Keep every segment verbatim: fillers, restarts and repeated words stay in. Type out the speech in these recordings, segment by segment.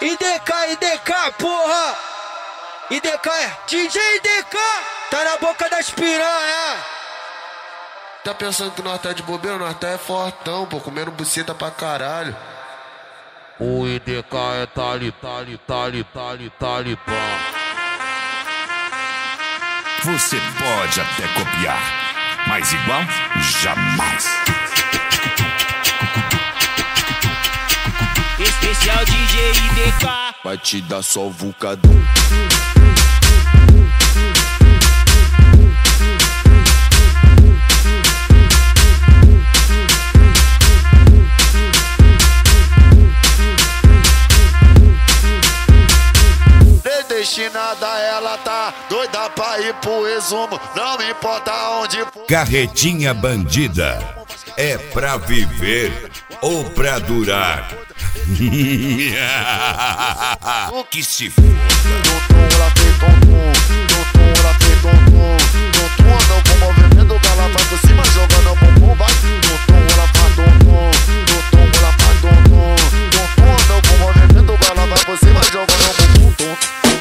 I D K, I D K, porra! I D K é D J I D K, tá na boca das piranha. Tá pensando que nós tá de bobeira? Nós tá é fortão, pô, comendo buceta pra caralho. O I D K é tali, tali, tali, tali, tali, pá. Você pode até copiar, mas igual, jamais. Especial D J I D K. Vai te dar só vulcadão. Predestinada, ela tá doida pra ir pro resumo. Não importa onde for. Carretinha bandida é pra viver ou pra durar. O que se foda. Doutor, ela fez tonton. Doutor, ela fez tonton. Doutor, não com movimento, ela vai por cima jogando o bumbum, vai. Doutor, ela faz tonton. Doutor, ela faz tonton. Doutor, não com movimento, ela vai por cima jogando o bumbum.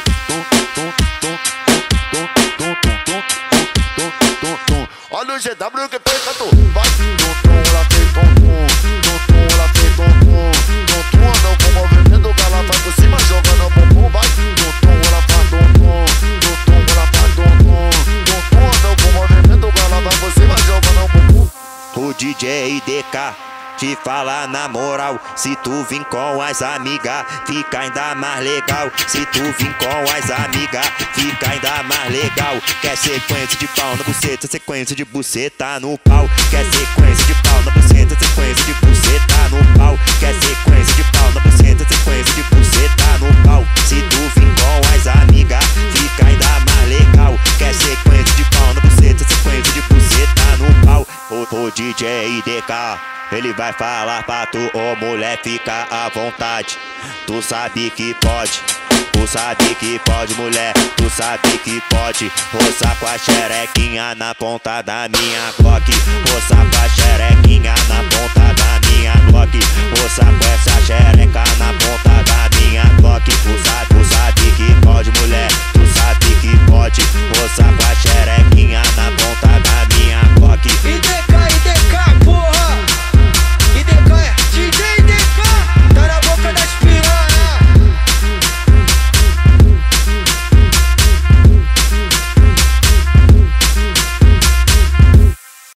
Olha o G W que fez canto. Vai. Doutor, ela fez tonton. Doutor, ela fez tonton. Doutor, não com movimento, ela vai por cima jogando o bumbum, vai. Doutor, ela faz tonton. Doutor, ela faz tonton. Doutor, não com movimento, ela vai por cima jogando o bumbum. O D J I D K te fala na moral, se tu vim com as amigas, fica ainda mais legal. Se tu vim com as amigas, fica ainda mais legal. Quer sequência de pau na buceta, sequência de buceta no pau. Quer sequência de pau na buceta, sequência de buceta no pau. Quer sequência de pau na buceta, sequência de buceta no pau. Se tu vim com as amigas, fica ainda mais legal. Quer sequência de pau na buceta, sequência de buceta no pau. O, o D J I D K, ele vai falar pra tu, ô oh, mulher, fica à vontade. Tu sabe que pode, tu sabe que pode, mulher. Tu sabe que pode roçar com a xerequinha na ponta da minha coque. Roçar com a xerequinha na ponta